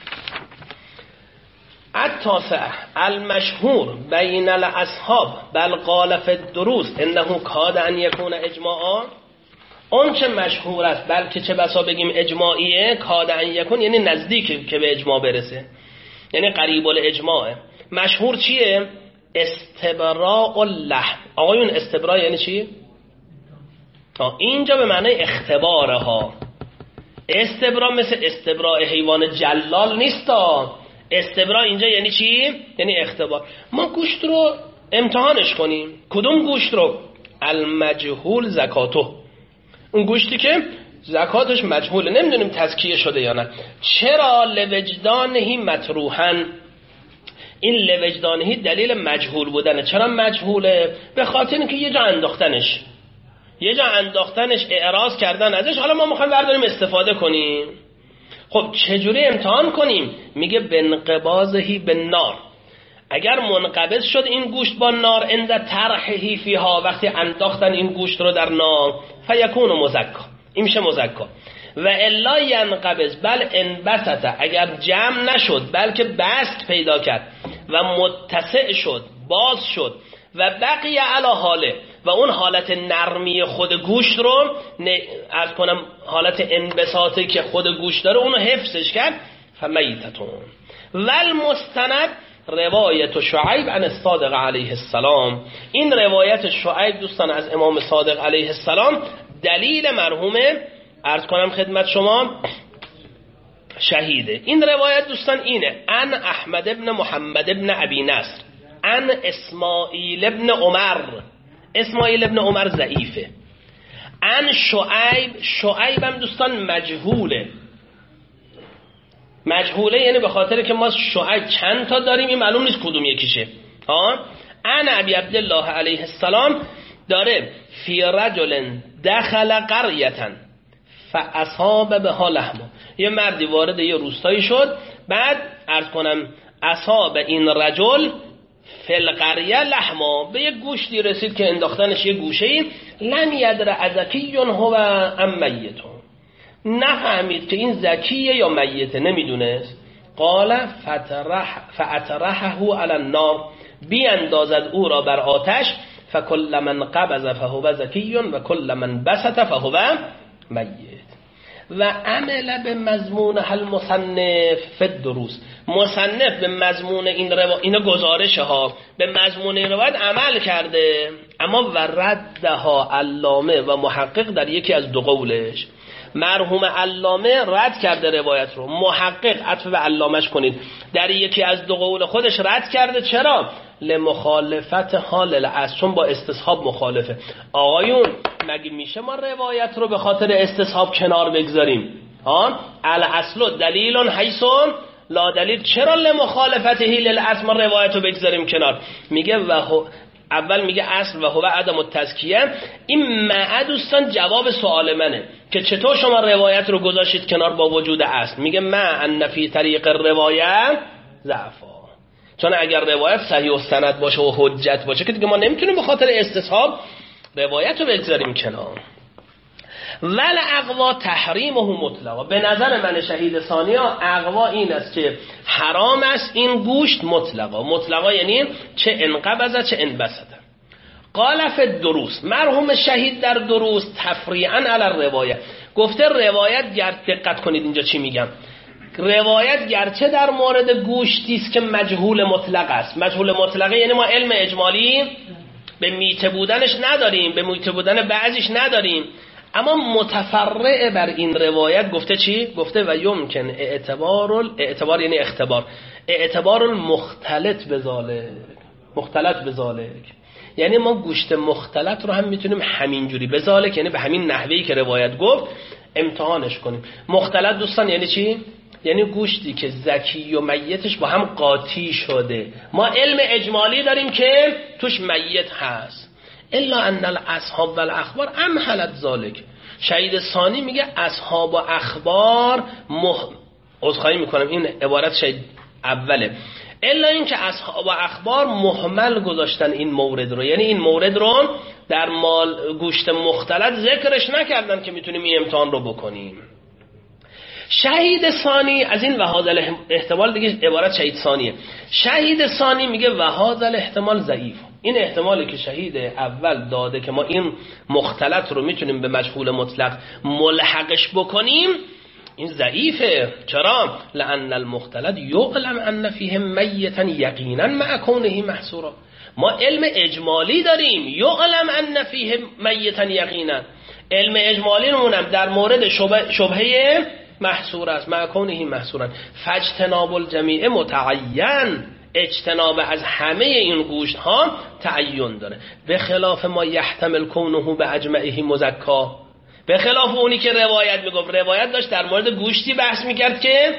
التاسع المشهور بین الاصحاب بل قال فی الدروس انه کاد ان یکون اجماعا، اون چه مشهور است بلکه چه بسا بگیم اجماعیه، کاد ان یکون یعنی نزدیک که به اجماع برسه، یعنی قریب الاجماعه. مشهور چیه؟ استبراء اللحم. آقایون استبراء یعنی چی؟ اینجا به معنی اختباره ها. استبراء مثل استبراء حیوان جلال نیستا، استبراء اینجا یعنی چی؟ یعنی اختبار. ما گوشت رو امتحانش کنیم. کدوم گوشت رو؟ المجهول زکاتو، اون گوشتی که زکاتش مجهوله، نمیدونیم تزکیه شده یا نه. چرا؟ لوجدانهی مطروحن، این لوجدانهی دلیل مجهول بودنه. چرا مجهوله؟ به خاطر اینکه یه جا انداختنش یه جا انداختنش اعراض کردن ازش، حالا ما میخوایم برداریم استفاده کنیم. خب چجوری امتحان کنیم؟ میگه بنقباضهی به نار، اگر منقبض شد این گوشت با نار اند طرحهی فیها، وقتی انداختن این گوشت رو در نار، فیکون مزکا، این میشه مزکا. و الا ینقبض بل انبسط، اگر جمع نشد بلکه بست پیدا کرد و متسع شد، باز شد و بقی علی حاله، و اون حالت نرمی خود گوشت رو عرض کنم حالت انبساطی که خود گوشت داره اونو حفظش کرد، فمیتتون. والمستند روایت شعیب عن الصادق علیه السلام، این روایت شعیب دوستان از امام صادق علیه السلام دلیل مرحومه عرض کنم خدمت شما شهیده. این روایت دوستان اینه: ان احمد ابن محمد ابن ابی نصر ان اسماعیل ابن عمر، اسماعیل ابن عمر ضعیفه. ان شعیب، شعیب هم دوستان مجهوله. مجهوله یعنی به خاطر که ما شعیب چند تا داریم این معلوم نیست کدوم یکیشه. ها ان ابی عبدالله علیه السلام داره فی رجل دخل قریتا فاصاب بها لحمه، یه مردی وارد یه روستایی شد، بعد عرض کنم اصاب این رجل فی القریه لحمه، به یه گوشتی رسید که انداختنش یه گوشه‌ای، لم یدر ازکی هو ام میتون، نفهمید که این زکیه یا میته، نمیدونست. قال فترح فاطرحه علی النار، بیاندازد او را بر آتش، فکل من قبض فهو زکی و کل من بسط فهو میت. و عمل به مضمون هل مصنف فی الدروس، مصنف به مضمون این روا اینا گزارشه ها، به مضمون این روایت عمل کرده، اما و ردها علامه و محقق در یکی از دو قولش. مرحوم علامه رد کرده روایت رو، محقق عطف به علامش کنید در یکی از دو قول خودش رد کرده. چرا؟ لمخالفت حال الاصل، چون با استصحاب مخالفه. آقایون مگه میشه ما روایت رو به خاطر استصحاب کنار بگذاریم؟ ها الاصل دلیل حیث لا دلیل، چرا لمخالفت حال الاصل ما روایت رو بگذاریم کنار؟ میگه و اول میگه اصل و هو عدم التزکیه. این معه دوستان جواب سوال منه که چطور شما روایت رو گذاشتید کنار با وجود اصل. میگه ما ان فی طریق روایت ضعفا، چون اگر روایت صحیح السند باشه و حجت باشه که دیگه ما نمیتونیم به خاطر استصحاب روایت رو بگذاریم کنار. ول اقوا تحریمه مطلقا، به نظر من شهید ثانیا اقوا این است که حرام است این گوشت مطلقا. مطلقا یعنی چه انقبض چه انبسط. قال فی الدروس، مرحوم شهید در دروس تفریعا علی الروایت گفته روایت گر دقت کنید اینجا چی میگم، روایت گرچه در مورد گوشتی است که مجهول مطلق است، مجهول مطلقه یعنی ما علم اجمالی به میته بودنش نداریم، به میته بودن بعضیش نداریم، اما متفرع بر این روایت گفته چی؟ گفته و یمکن اعتبار اعتبار یعنی اختبار اعتبار المختلط بذالک، مختلط بذالک یعنی ما گوشت مختلط رو هم میتونیم همینجوری بذالک یعنی به همین نحوهی که روایت گفت امتحانش کنیم. مختلط دوستان یعنی چی؟ یعنی گوشتی که زکی و میتش با هم قاطی شده. ما علم اجمالی داریم که توش میت هست، الا ان الاصحاب والاخبار امحلت ذالک. شهید ثانی میگه اصحاب و اخبار مح... عذرخواهی میکنم این عبارت شهید اوله، الا این که اصحاب و اخبار محمل گذاشتن این مورد رو، یعنی این مورد رو در مال گوشت مختلط ذکرش نکردن که میتونیم این امتحان رو بکنیم. شهید ثانی از این وهذا احتمال دیگه عبارت شهید ثانیه. شهید ثانی میگه وهذا احتمال ضعیف، این احتمالی که شهید اول داده که ما این مختلط رو میتونیم به مجهول مطلق ملحقش بکنیم این ضعیفه. چرا؟ لان المختلط یعلم ان فیه میتا یقینا مع کونه محصورا، ما علم اجمالی داریم یعلم ان فیه میتا یقینا، علم اجمالی مونم در مورد شبهه, شبهه محصور است، مع کونه محصورا، فاجتناب الجمیع متعین، اجتناب از همه این گوشت ها تعین داره، به خلاف ما یحتمل کونه به اجمعه مزکا، به خلاف اونی که روایت میگفت. روایت داشت در مورد گوشتی بحث میکرد که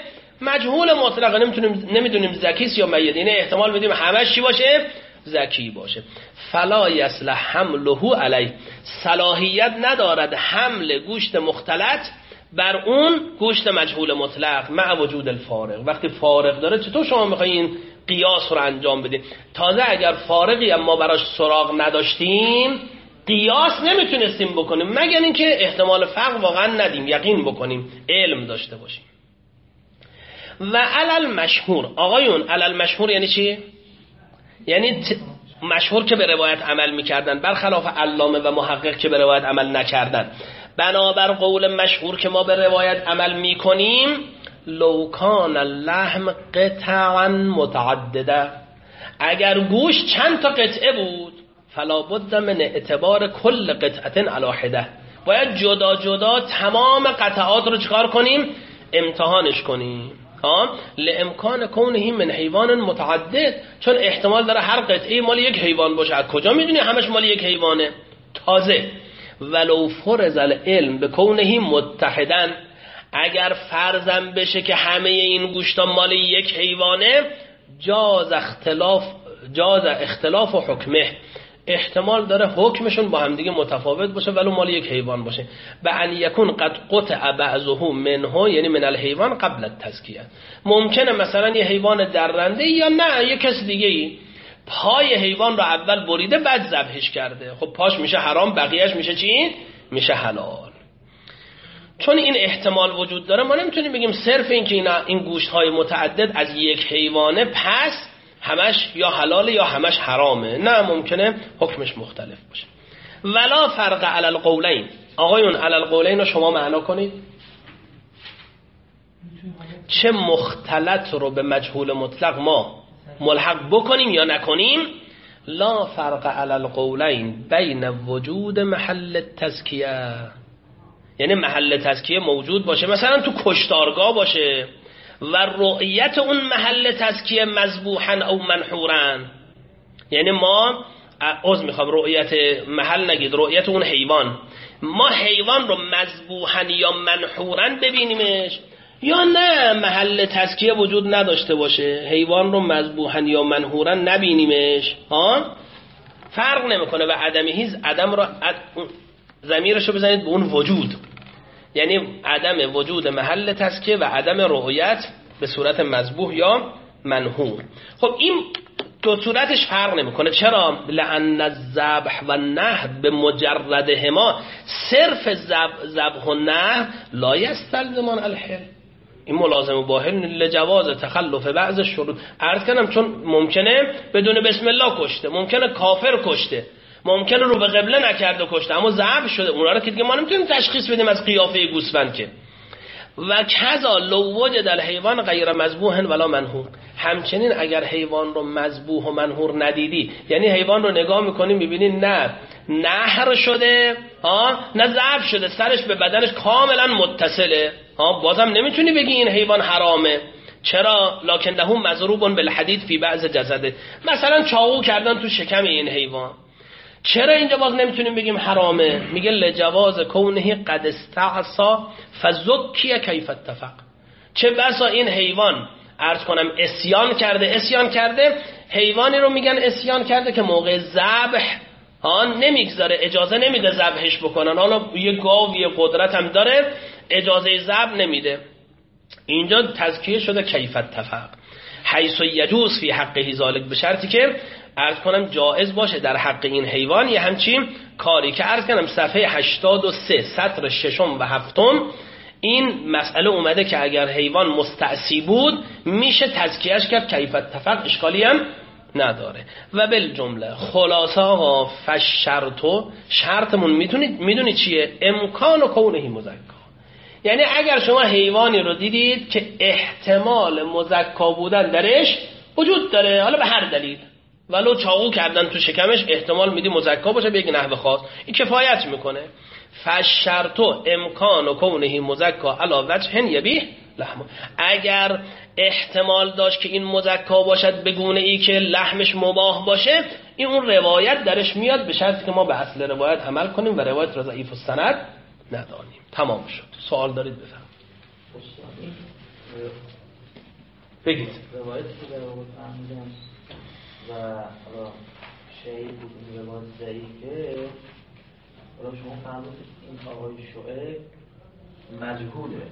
مجهول مطلق نمیتونیم نمیدونیم ذکیست یا میت، اینه احتمال بدیم همش چی باشه؟ ذکی باشه. فلا یصلح حمله علیه، صلاحیت ندارد حمل گوشت مختلط بر اون گوشت مجهول مطلق مع وجود الفارق. وقتی فارق داره چطور شما میخواین قیاس رو انجام بدید؟ تازه اگر فارقی اما براش سراغ نداشتیم قیاس نمیتونستیم بکنیم مگر اینکه احتمال فرق واقعا ندیم، یقین بکنیم، علم داشته باشیم. و علل مشهور، آقایون علل مشهور یعنی چی؟ یعنی مشهور که به روایت عمل میکردن برخلاف علامه و محقق که به روایت عمل نکردن. بنابر قول مشهور که ما به روایت عمل میکنیم، لو کان اللحم قطعا متعدده، اگر گوشت چند تا قطعه بود فلا بد من اعتبار کل قطعه علی حده، باید جدا جدا تمام قطعات رو چکار کنیم؟ امتحانش کنیم. ها لامکان کونه من حیوان متعدد، چون احتمال داره هر قطعه مال یک حیوان باشه. از کجا میدونی همش مال یک حیوانه؟ تازه ولو فرض العلم به کونه متحدن، اگر فرضم بشه که همه این گوشتا مال یک حیوانه، جاز اختلاف جاز اختلاف و حکمه، احتمال داره حکمشون با هم دیگه متفاوت باشه ولو مال یک حیوان باشه. به ان یکون قد قطع بعضه منه، یعنی من الحیوان قبل التزکیه، ممکنه مثلا یه حیوان درنده یا نه یه کس دیگه ای پای حیوان رو اول بریده بعد ذبحش کرده، خب پاش میشه حرام، بقیهش میشه چی؟ میشه حلال. چون این احتمال وجود داره ما نمیتونیم بگیم صرف این که اینا این گوشت های متعدد از یک حیوانه پس همش یا حلاله یا همش حرامه، نه، ممکنه حکمش مختلف باشه. ولا فرق علی القولین، آقایون علی القولین رو شما معنا کنید. چه مختلط رو به مجهول مطلق ما ملحق بکنیم یا نکنیم، لا فرق علی القولین بین وجود محل تزکیه، یعنی محل تزکیه موجود باشه، مثلا تو کشتارگاه باشه و رؤیت اون محل تزکیه مذبوحا او منحورا، یعنی ما عذر میخوام رؤیت محل نگید، رؤیت اون حیوان، ما حیوان رو مذبوحا یا منحورا ببینیمش، یا نه محل تزکیه وجود نداشته باشه، حیوان رو مذبوحا یا منحورا نبینیمش، ها فرق نمیکنه. و عدمی هیز عدم رو ضمیرش رو بزنید به اون وجود، یعنی عدم وجود محل تزکیه و عدم رؤیت به صورت مذبوح یا منحور. خب این دو صورتش فرق نمیکنه. چرا؟ لأن الذبح و النحر به مجردهما، صرف ذبح و نحر لا یستلزمان الحل، این ملازم باهل لجواز تخلف بعض شروط. عرض کردم چون ممکنه بدون بسم الله کشته، ممکنه کافر کشته، ممکنه رو به قبله نکرده کشته اما ذبح شده، اونا رو که دیگه ما نمیتونیم تشخیص بدیم از قیافه گوسفند که. و کذا لو وجد الحیوان غیر مذبوح ولا منحور، همچنین اگر حیوان رو مذبوح و منحور ندیدی، یعنی حیوان رو نگاه میکنی میبینی نه نحر شده ها نه ذبح شده، سرش به بدنش کاملا متصله، ها بازم نمیتونی بگی این حیوان حرامه. چرا؟ لکنه مضروب بالحدید فی بعض جسده، مثلا چاقو کردن تو شکم این حیوان، چرا اینجا باز نمیتونیم بگیم حرامه؟ میگه لجواز کونه قد استعصا فزکی کیف اتفق، چه بسا این حیوان عرض کنم اسیان کرده اسیان کرده حیوانی رو میگن اسیان کرده که موقع ذبح ها نمیگذاره، اجازه نمیده ذبحش بکنن، حالا یه گاو یه قدرت هم داره اجازه ذبح نمیده، اینجا تزکیه شده کیف اتفق حیث یجوز فی حقه ذالک، به شرطی که عرض کنم جائز باشه در حق این حیوان یه همچین کاری که عرض کنم صفحه هشتاد و سه سطر ششم و هفتم این مسئله اومده که اگر حیوان مستعصی بود میشه تزکیهش کرد کیف اتفق، اشکالی هم نداره. و بالجمله خلاصه آقا فشرطو، شرطمون میدونید میدونید چیه؟ امکان و کونه مزکا، یعنی اگر شما حیوانی رو دیدید که احتمال مزکا بودن درش وجود داره، حالا به هر دلیل ولو چاقو کردن تو شکمش احتمال میدی مزکا باشه به یک نحو خاص، این کفایت میکنه. فشرطو امکان و کونه مزکا علی وجه یبیح لحم، اگر احتمال داشت که این مزکا باشد به گونه ای که لحمش مباح باشه، این اون روایت درش میاد، به شرطی که ما به اصل روایت عمل کنیم و روایت را ضعیف السند ندانیم. تمام شد. سوال دارید بفرمایید. بگید. روایتی که در واقع فهمیدم و حالا شیعی بود این روایت ضعیفه، حالا شما فهمید این آقای شعیب مجهوله.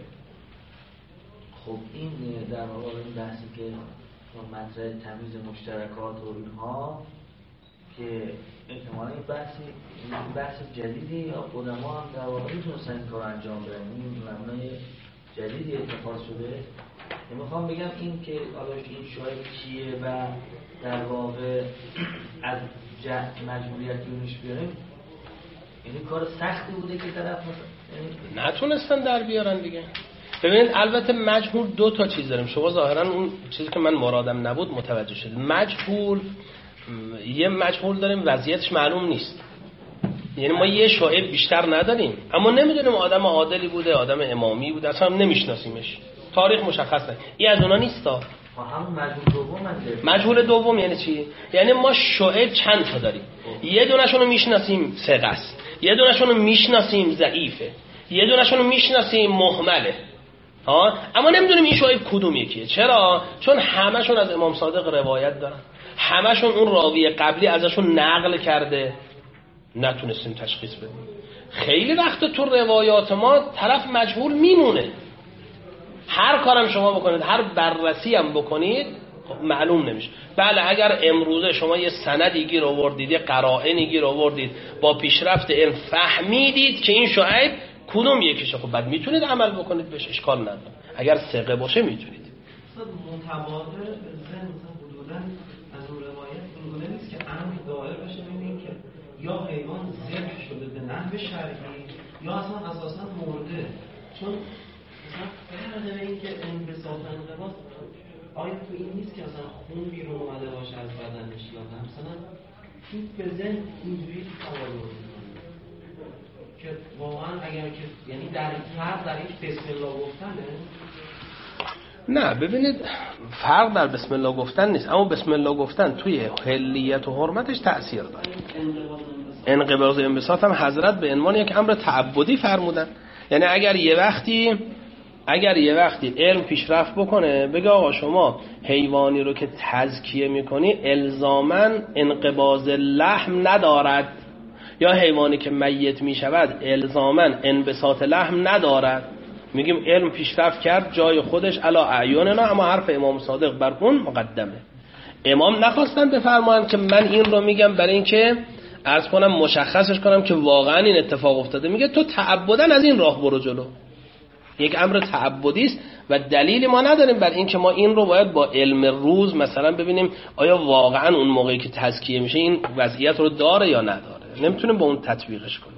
خب این در واقع این بحثی که مطرح تمیز مشترکات و اینها که احتمالا این بحثی این بحث جدیدی یا قدما هم در واقع میتونستن این کار انجام بدن، این مبنای جدیدی اتخاذ شده. میخوام بگم این که حالا این شاید چیه و در واقع از مجبوریت جونش بیاریم، یعنی کار سختی بوده که طرف مثلا نتونستن در بیارن دیگه. ببینید البته مجهول دو تا چیز داریم. شما ظاهرا اون چیزی که من مرادم نبود متوجه شدید. مجهول یه مجهول داریم وضعیتش معلوم نیست، یعنی ما یه شاعب بیشتر نداریم اما نمیدونیم آدم عادلی بوده، آدم امامی بوده، اصلا نمیشناسیمش، تاریخ مشخص نه. این از اونا نیستا. همون مجهول دوم هست. مجهول دوم یعنی چی؟ یعنی ما شاعب چند تا داریم، یه دونه‌شون رو میشناسیم ثقه است، یه دونه‌شون رو میشناسیم ضعیفه، یه دونه‌شون رو میشناسیم مهمله، ها، اما نمیدونیم این شاعب کدوم یکیه. چرا؟ چون همشون از امام صادق روایت دارن، همشون اون راوی قبلی ازشون نقل کرده، نتونستیم تشخیص بدیم. خیلی وقت تو روایات ما طرف مجهول میمونه، هر کارم شما بکنید، هر بررسی هم بکنید معلوم نمیشه. بله اگر امروزه شما یه سندی گیر آوردید، یه قرائنی گیر آوردید، با پیشرفت علم فهمیدید که این شاعب کدوم یکیشه، خب بعد میتونید عمل بکنید بهش، اشکال نداره. اگر ثقه باشه میتونید. متبادر ذهن مثلا حدوداً از اون روایت اینگونه نیست که امر دائر بشه ببین این که یا حیوان ذبح شده به نحو شرعی یا اصلا اساسا مرده. چون مثلا فرض این که انبساط انقباض آیا تو این نیست که مثلا خون بیرون اومده باشه از بدنش، یا مثلا این به ذهن اینجوری تبادر که واقعا اگر که یعنی در فرق در این بسم الله گفتنه. نه ببینید فرق در بسم الله گفتن نیست، اما بسم الله گفتن توی حلیت و حرمتش تأثیر داره. انقباض و انبساط هم حضرت به عنوان یک امر تعبدی فرمودن. یعنی اگر یه وقتی اگر یه وقتی علم پیشرفت بکنه بگه آقا شما حیوانی رو که تزکیه میکنی الزاماً انقباض لحم ندارد، یا حیوانی که میت میشود الزاماً انبساط لحم ندارد، میگیم علم پیشرفت کرد جای خودش علی اعیاننا، اما حرف امام صادق بر اون مقدمه. امام نخواستن بفرمایند که من این رو میگم برای اینکه عرض کنم مشخصش کنم که واقعا این اتفاق افتاده. میگه تو تعبداً از این راه برو جلو، یک امر تعبدی است و دلیلی ما نداریم بر این که ما این رو باید با علم روز مثلا ببینیم آیا واقعا اون موقعی که تزکیه میشه این وضعیت رو داره یا نداره. نمیتونیم با اون تطبیقش کنیم.